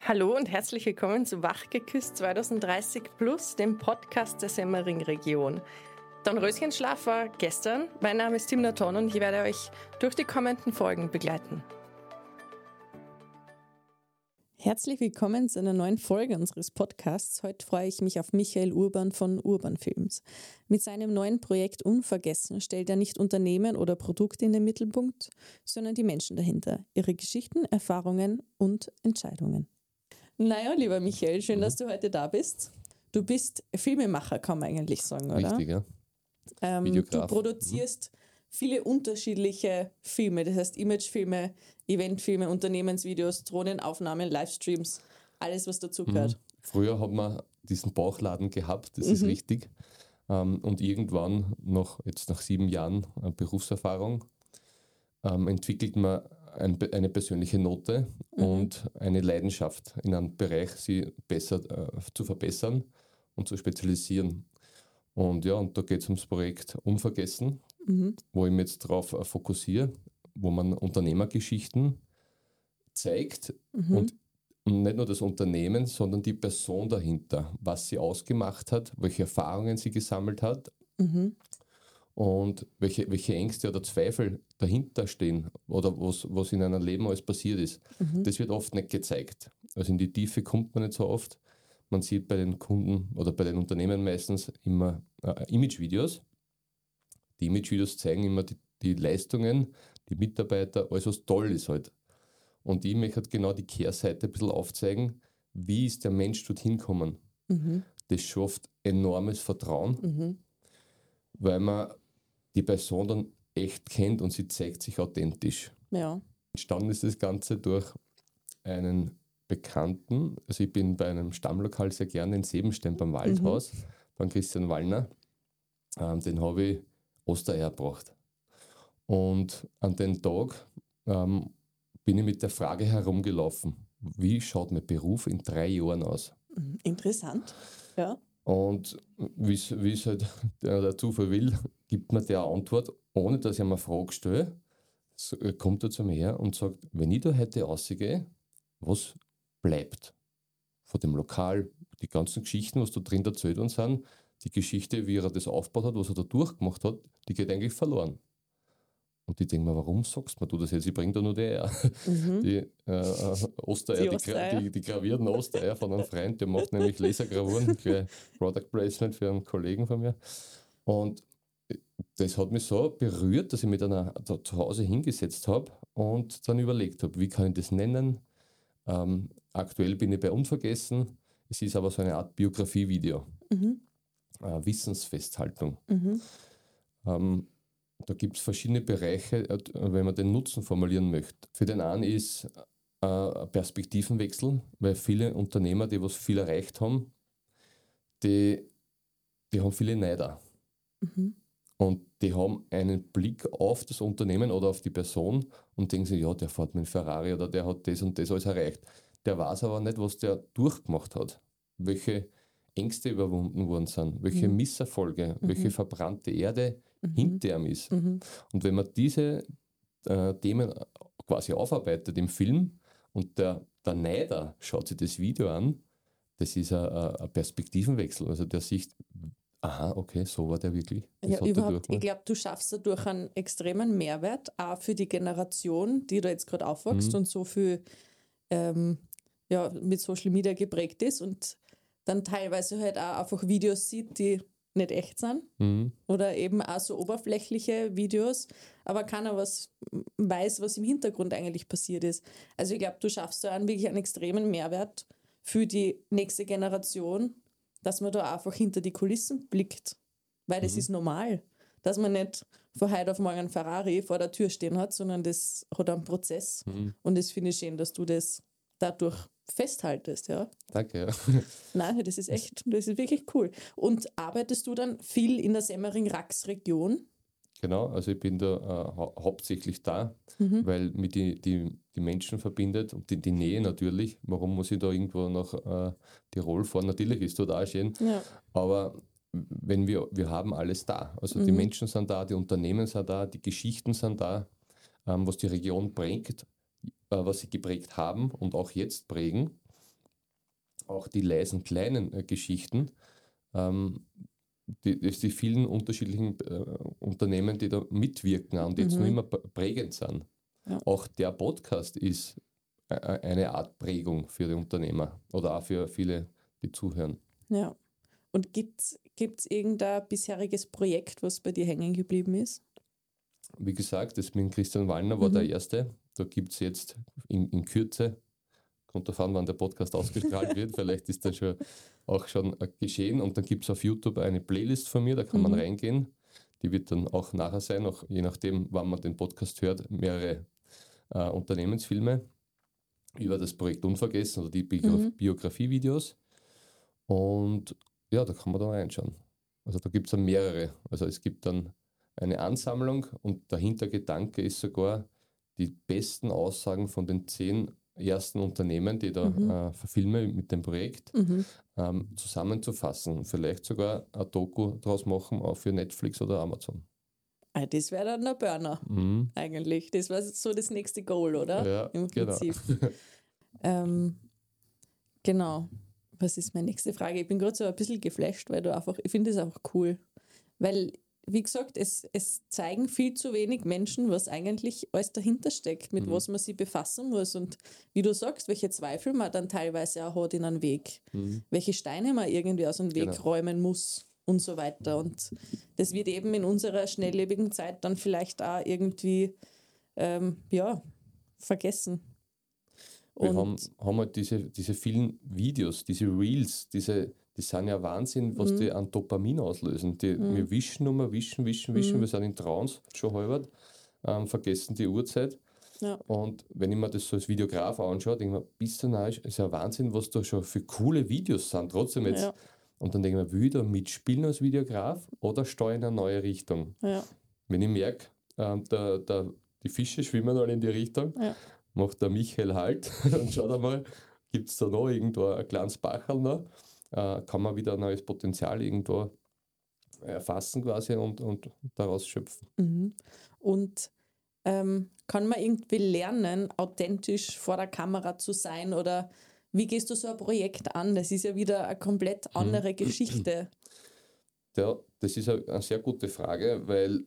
Hallo und herzlich willkommen zu Wachgeküsst 2030 Plus, dem Podcast der Semmering-Region. Dornröschenschlaf war gestern. Mein Name ist Timna Thon und ich werde euch durch die kommenden Folgen begleiten. Herzlich willkommen zu einer neuen Folge unseres Podcasts. Heute freue ich mich auf Michael Urban von Urban Films. Mit seinem neuen Projekt Unvergessen stellt er nicht Unternehmen oder Produkte in den Mittelpunkt, sondern die Menschen dahinter, ihre Geschichten, Erfahrungen und Entscheidungen. Naja, lieber Michael, schön, dass du heute da bist. Du bist Filmemacher, kann man eigentlich sagen, oder? Richtig, ja. Du produzierst viele unterschiedliche Filme, das heißt Imagefilme, Eventfilme, Unternehmensvideos, Drohnenaufnahmen, Livestreams, alles, was dazu gehört. Früher hat man diesen Bauchladen gehabt, das ist richtig. Und irgendwann, jetzt nach 7 Jahren Berufserfahrung, entwickelt man eine persönliche Note und eine Leidenschaft in einem Bereich, sie besser zu verbessern und zu spezialisieren. Und da geht es ums Projekt Unvergessen, wo ich mich jetzt darauf fokussiere, wo man Unternehmergeschichten zeigt und nicht nur das Unternehmen, sondern die Person dahinter, was sie ausgemacht hat, welche Erfahrungen sie gesammelt hat und welche Ängste oder Zweifel dahinter stehen oder was in einem Leben alles passiert ist. Das wird oft nicht gezeigt. Also in die Tiefe kommt man nicht so oft. Man sieht bei den Kunden oder bei den Unternehmen meistens immer Imagevideos. Die Imagevideos zeigen immer die Leistungen, die Mitarbeiter, alles was toll ist halt. Und ich möchte halt genau die Kehrseite ein bisschen aufzeigen, wie ist der Mensch dorthin gekommen. Das schafft enormes Vertrauen, weil man die Person dann echt kennt und sie zeigt sich authentisch. Ja. Entstanden ist das Ganze durch einen Bekannten, also ich bin bei einem Stammlokal sehr gerne in Sebenstein beim Waldhaus, beim Christian Wallner, den habe ich Ostereier gebracht. Und an den Tag bin ich mit der Frage herumgelaufen, wie schaut mein Beruf in 3 Jahren aus? Interessant, ja. Und wie es halt der Zufall will, gibt mir der Antwort, ohne dass ich ihm eine Frage stelle, kommt er zu mir her und sagt, wenn ich da heute rausgehe, was bleibt von dem Lokal, die ganzen Geschichten, was da drin erzählt worden sind, die Geschichte, wie er das aufgebaut hat, was er da durchgemacht hat, die geht eigentlich verloren. Und ich denke mir, warum sagst du das jetzt? Ich bringe da nur die Eier. Die Ostereier, die gravierten Ostereier von einem Freund, der macht nämlich Lasergravuren, Product Placement für einen Kollegen von mir. Und das hat mich so berührt, dass ich mich dann zu Hause hingesetzt habe und dann überlegt habe, wie kann ich das nennen? Aktuell bin ich bei Unvergessen. Es ist aber so eine Art Biografie-Video. Wissensfesthaltung. Da gibt es verschiedene Bereiche, wenn man den Nutzen formulieren möchte. Für den einen ist ein Perspektivenwechsel, weil viele Unternehmer, die was viel erreicht haben, die haben viele Neider. Und die haben einen Blick auf das Unternehmen oder auf die Person und denken sich, ja, der fährt mit einem Ferrari oder der hat das und das alles erreicht. Der weiß aber nicht, was der durchgemacht hat, welche Ängste überwunden worden sind, welche Misserfolge, welche verbrannte Erde hinter ihm ist. Und wenn man diese Themen quasi aufarbeitet im Film und der Neider schaut sich das Video an, das ist ein Perspektivenwechsel. Also der sieht, aha, okay, so war der wirklich. Ja, überhaupt, ich glaube, du schaffst dadurch einen extremen Mehrwert, auch für die Generation, die da jetzt gerade aufwächst und so viel mit Social Media geprägt ist und dann teilweise halt auch einfach Videos sieht, die nicht echt sind oder eben auch so oberflächliche Videos, aber keiner weiß, was im Hintergrund eigentlich passiert ist. Also ich glaube, du schaffst da wirklich einen extremen Mehrwert für die nächste Generation, dass man da einfach hinter die Kulissen blickt, weil das ist normal, dass man nicht von heute auf morgen einen Ferrari vor der Tür stehen hat, sondern das hat einen Prozess und das finde ich schön, dass du das dadurch festhaltest, ja. Danke, ja. Nein, das ist wirklich cool. Und arbeitest du dann viel in der Semmering-Rax-Region? Genau, also ich bin da hauptsächlich da, weil mich die Menschen verbindet und die Nähe natürlich. Warum muss ich da irgendwo nach Tirol fahren? Natürlich ist dort auch schön, aber wenn wir haben alles da. Also die Menschen sind da, die Unternehmen sind da, die Geschichten sind da, was die Region prägt, was sie geprägt haben und auch jetzt prägen. auch die leisen kleinen Geschichten, die vielen unterschiedlichen Unternehmen, die da mitwirken und jetzt noch immer prägend sind. Ja. Auch der Podcast ist eine Art Prägung für die Unternehmer oder auch für viele, die zuhören. Ja. Und gibt's irgendein bisheriges Projekt, was bei dir hängen geblieben ist? Wie gesagt, das mit Christian Wallner war der erste. Da gibt es jetzt in Kürze, kommt davon, wann der Podcast ausgestrahlt wird, vielleicht ist das auch schon geschehen. Und dann gibt es auf YouTube eine Playlist von mir, da kann man reingehen. Die wird dann auch nachher sein, auch je nachdem, wann man den Podcast hört, mehrere Unternehmensfilme über das Projekt Unvergessen oder die Biografie-Videos. Und ja, da kann man dann reinschauen. Also da gibt es dann mehrere. Also es gibt dann eine Ansammlung und der Hintergedanke ist sogar, die besten Aussagen von den 10 ersten Unternehmen, die da verfilmen mit dem Projekt, zusammenzufassen. Vielleicht sogar ein Doku draus machen, auch für Netflix oder Amazon. Das wäre dann ein Burner, eigentlich. Das wäre so das nächste Goal, oder? Ja, im Prinzip. Genau. Was ist meine nächste Frage? Ich bin gerade so ein bisschen geflasht, weil ich finde das einfach cool. Weil, wie gesagt, es zeigen viel zu wenig Menschen, was eigentlich alles dahinter steckt, mit was man sich befassen muss. Und wie du sagst, welche Zweifel man dann teilweise auch hat in einem Weg, welche Steine man irgendwie aus dem Weg räumen muss und so weiter. Und das wird eben in unserer schnelllebigen Zeit dann vielleicht auch irgendwie vergessen. Wir haben halt diese vielen Videos, diese Reels, die sind ja Wahnsinn, was die an Dopamin auslösen. Wir wischen wischen. Wir sind in Trance schon halbert, vergessen die Uhrzeit. Ja. Und wenn ich mir das so als Videograf anschaue, denke ich mir, bist du neu, ist ja Wahnsinn, was da schon für coole Videos sind. Trotzdem jetzt. Ja. Und dann denke ich mir, will ich da mitspielen als Videograf oder stehe in eine neue Richtung? Ja. Wenn ich merke, die Fische schwimmen alle in die Richtung, macht der Michael halt und schaut einmal, gibt es da noch irgendwo ein kleines Bacherl noch, kann man wieder ein neues Potenzial irgendwo erfassen quasi und daraus schöpfen. Und kann man irgendwie lernen, authentisch vor der Kamera zu sein oder wie gehst du so ein Projekt an? Das ist ja wieder eine komplett andere Geschichte. Ja, das ist eine sehr gute Frage, weil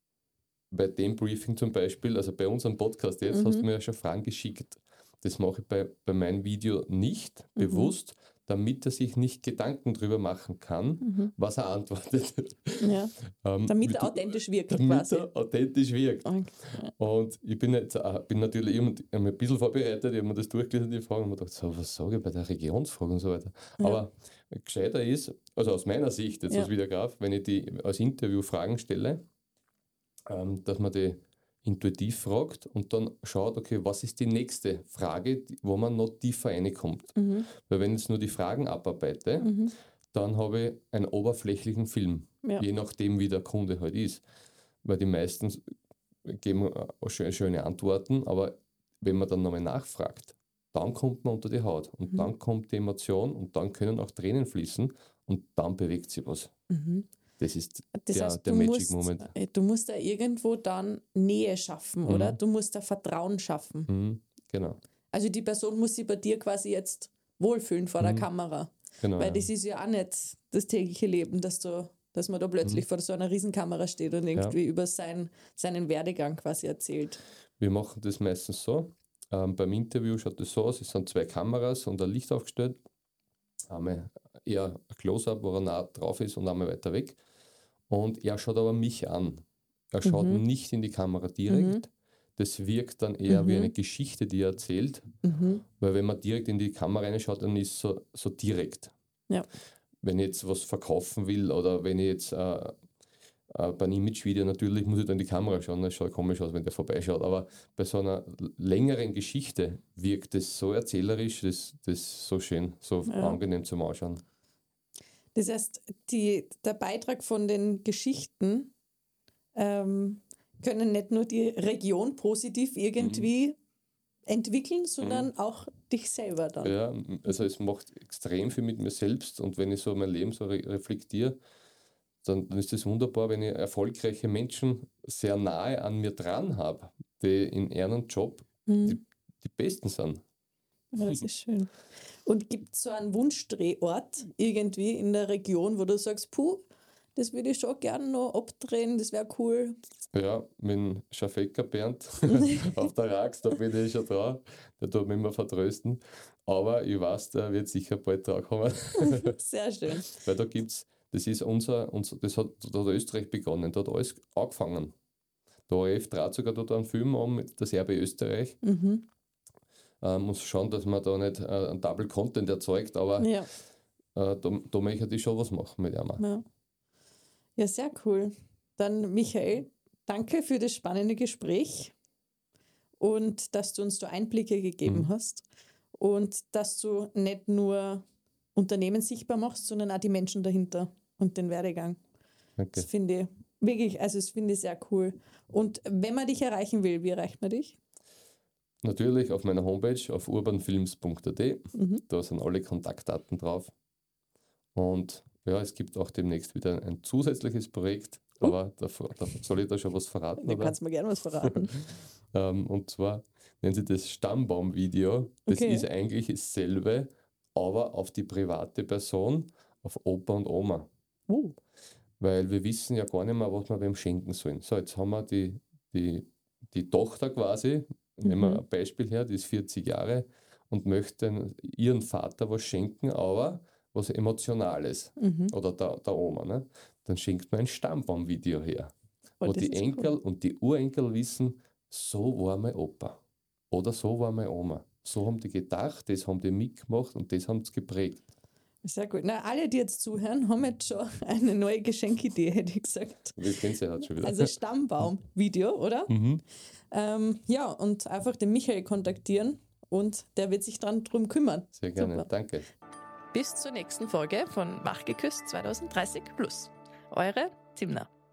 bei dem Briefing zum Beispiel, also bei unserem Podcast jetzt, hast du mir ja schon Fragen geschickt. Das mache ich bei meinem Video nicht bewusst, damit er sich nicht Gedanken drüber machen kann, was er antwortet. Ja. Damit er authentisch wirkt quasi. Damit er authentisch wirkt. Okay. Und ich bin natürlich ein bisschen vorbereitet, ich habe mir das durchgelesen, die Fragen, und mir gedacht, so, was sage ich bei der Regionsfrage und so weiter. Ja. Aber gescheiter ist, also aus meiner Sicht jetzt als Videograf, wenn ich die als Interview Fragen stelle, dass man die intuitiv fragt und dann schaut, okay, was ist die nächste Frage, wo man noch tiefer reinkommt. Weil wenn ich jetzt nur die Fragen abarbeite, dann habe ich einen oberflächlichen Film, je nachdem, wie der Kunde halt ist. Weil die meisten geben auch schöne Antworten, aber wenn man dann nochmal nachfragt, dann kommt man unter die Haut und dann kommt die Emotion und dann können auch Tränen fließen und dann bewegt sich was. Das ist der Magic Moment. Du musst da irgendwo dann Nähe schaffen, oder? Du musst da Vertrauen schaffen. Genau. Also die Person muss sich bei dir quasi jetzt wohlfühlen vor der Kamera. Genau, weil das ist ja auch nicht das tägliche Leben, dass man da plötzlich vor so einer Riesenkamera steht und irgendwie über seinen Werdegang quasi erzählt. Wir machen das meistens so. Beim Interview schaut es so aus, es sind 2 Kameras und ein Licht aufgestellt. Einmal eher ein Close-Up, wo er nah drauf ist und einmal weiter weg. Und er schaut aber mich an. Er schaut nicht in die Kamera direkt. Das wirkt dann eher wie eine Geschichte, die er erzählt. Weil wenn man direkt in die Kamera reinschaut, dann ist es so direkt. Ja. Wenn ich jetzt was verkaufen will oder wenn ich jetzt bei einem Image-Video, natürlich muss ich dann in die Kamera schauen, das schaut komisch aus, wenn der vorbeischaut. Aber bei so einer längeren Geschichte wirkt es so erzählerisch, das ist so schön, so angenehm zum Anschauen. Das heißt, der Beitrag von den Geschichten können nicht nur die Region positiv irgendwie entwickeln, sondern auch dich selber dann. Ja, also es macht extrem viel mit mir selbst und wenn ich so mein Leben so reflektiere, dann ist es wunderbar, wenn ich erfolgreiche Menschen sehr nahe an mir dran habe, die in ihrem Job die Besten sind. Ja, das ist schön. Und gibt es so einen Wunschdrehort irgendwie in der Region, wo du sagst, puh, das würde ich schon gerne noch abdrehen, das wäre cool. Ja, mit dem Schafecker Bernd auf der Rax, da bin ich schon dran. Der tut mich immer vertrösten. Aber ich weiß, der wird sicher bald dran kommen. Sehr schön. Weil da gibt's, das ist das hat Österreich begonnen, da hat alles angefangen. Der ORF dreht sogar dort einen Film an mit der Serbie Österreich. Muss schauen, dass man da nicht einen Double Content erzeugt, aber Ja. da möchte ich schon was machen mit ihm. Ja, sehr cool. Dann, Michael, danke für das spannende Gespräch und dass du uns da Einblicke gegeben hast und dass du nicht nur Unternehmen sichtbar machst, sondern auch die Menschen dahinter und den Werdegang. Danke. Das finde ich wirklich, also das finde ich sehr cool. Und wenn man dich erreichen will, wie erreicht man dich? Natürlich auf meiner Homepage auf urbanfilms.at. Da sind alle Kontaktdaten drauf. Und ja, es gibt auch demnächst wieder ein zusätzliches Projekt, aber da soll ich da schon was verraten? Da kannst du mir gerne was verraten. Und zwar nennen sie das Stammbaum-Video. Das ist eigentlich dasselbe, aber auf die private Person, auf Opa und Oma. Weil wir wissen ja gar nicht mehr, was wir wem schenken sollen. So, jetzt haben wir die Tochter quasi, nehmen wir ein Beispiel her, die ist 40 Jahre und möchte ihren Vater was schenken, aber was Emotionales. Oder der Oma. Ne? Dann schenkt man ein Stammbaum-Video her. Wo die Enkel und die Urenkel wissen, so war mein Opa. Oder so war meine Oma. So haben die gedacht, das haben die mitgemacht und das haben sie geprägt. Sehr gut. Na, alle, die jetzt zuhören, haben jetzt schon eine neue Geschenkidee, hätte ich gesagt. Wir kennen sie halt schon wieder. Also Stammbaum-Video, oder? Ja, und einfach den Michael kontaktieren und der wird sich drum kümmern. Sehr gerne, Super. danke. Bis zur nächsten Folge von Wachgeküsst 2030+. Eure Timna.